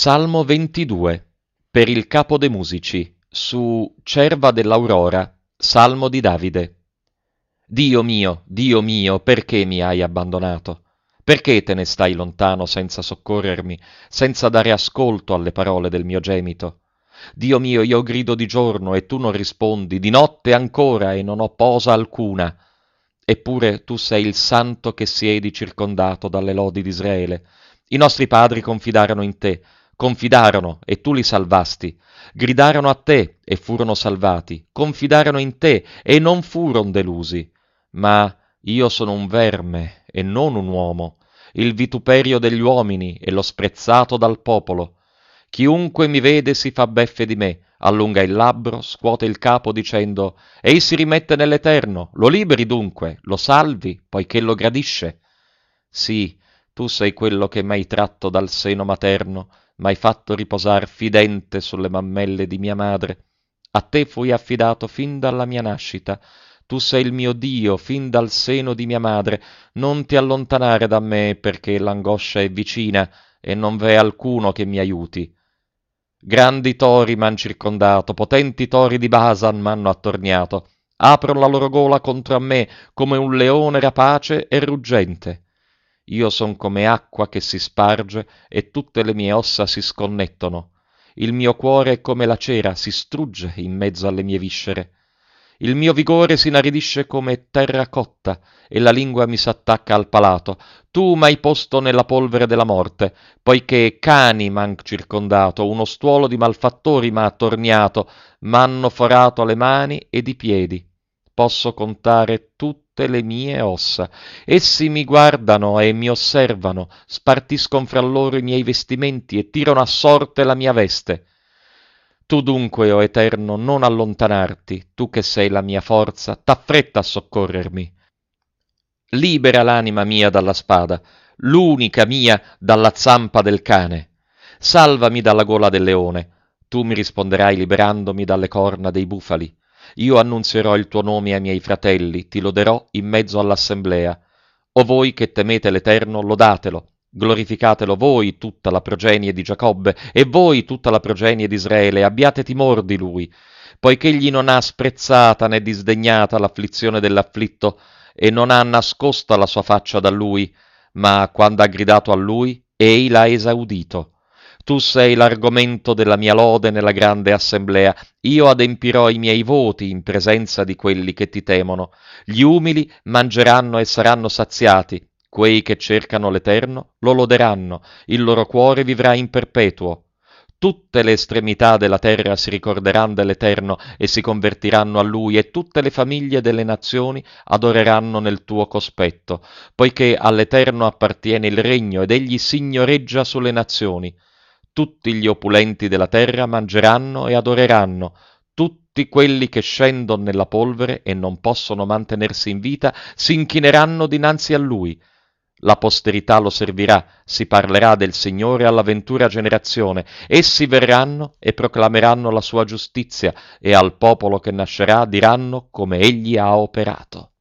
Salmo 22. Per il capo de musici, su Cerva dell'Aurora, Salmo di Davide. Dio mio, perché mi hai abbandonato? Perché te ne stai lontano senza soccorrermi, senza dare ascolto alle parole del mio gemito? Dio mio, io grido di giorno e tu non rispondi, di notte ancora e non ho posa alcuna. Eppure tu sei il santo che siedi circondato dalle lodi d'Israele. I nostri padri confidarono e tu li salvasti. Gridarono a te e furono salvati. Confidarono in te e non furono delusi. Ma io sono un verme e non un uomo, il vituperio degli uomini e lo sprezzato dal popolo. Chiunque mi vede si fa beffe di me, allunga il labbro, scuote il capo dicendo: Ei si rimette nell'Eterno, lo liberi dunque, lo salvi, poiché lo gradisce. Sì, tu sei quello che m'hai tratto dal seno materno, m'hai fatto riposar fidente sulle mammelle di mia madre. A te fui affidato fin dalla mia nascita. Tu sei il mio Dio fin dal seno di mia madre. Non ti allontanare da me, perché l'angoscia è vicina e non v'è alcuno che mi aiuti. Grandi tori m'han circondato, potenti tori di Basan m'hanno attorniato. Apron la loro gola contro a me come un leone rapace e ruggente. Io son come acqua che si sparge e tutte le mie ossa si sconnettono. Il mio cuore è come la cera, si strugge in mezzo alle mie viscere. Il mio vigore si inaridisce come terra cotta e la lingua mi s'attacca al palato. Tu m'hai posto nella polvere della morte, poiché cani m'han circondato, uno stuolo di malfattori m'ha attorniato, m'hanno forato le mani ed i piedi. Posso contare tutte le mie ossa. Essi mi guardano e mi osservano, spartiscon fra loro i miei vestimenti e tirano a sorte la mia veste. Tu dunque, o Eterno, non allontanarti, tu che sei la mia forza, t'affretta a soccorrermi. Libera l'anima mia dalla spada, l'unica mia dalla zampa del cane. Salvami dalla gola del leone. Tu mi risponderai liberandomi dalle corna dei bufali. Io annunzierò il tuo nome ai miei fratelli, ti loderò in mezzo all'assemblea. O voi che temete l'Eterno, lodatelo. Glorificatelo voi tutta la progenie di Giacobbe e voi tutta la progenie di Israele, abbiate timor di lui, poiché egli non ha sprezzata né disdegnata l'afflizione dell'afflitto e non ha nascosta la sua faccia da lui, ma quando ha gridato a lui, ei l'ha esaudito. Tu sei l'argomento della mia lode nella grande assemblea. Io adempirò i miei voti in presenza di quelli che ti temono. Gli umili mangeranno e saranno saziati. Quei che cercano l'Eterno lo loderanno. Il loro cuore vivrà in perpetuo. Tutte le estremità della terra si ricorderanno dell'Eterno e si convertiranno a Lui, e tutte le famiglie delle nazioni adoreranno nel tuo cospetto, poiché all'Eterno appartiene il regno ed egli signoreggia sulle nazioni. Tutti gli opulenti della terra mangeranno e adoreranno, tutti quelli che scendono nella polvere e non possono mantenersi in vita si inchineranno dinanzi a lui. La posterità lo servirà, si parlerà del Signore alla ventura generazione. Essi verranno e proclameranno la sua giustizia, e al popolo che nascerà diranno come egli ha operato.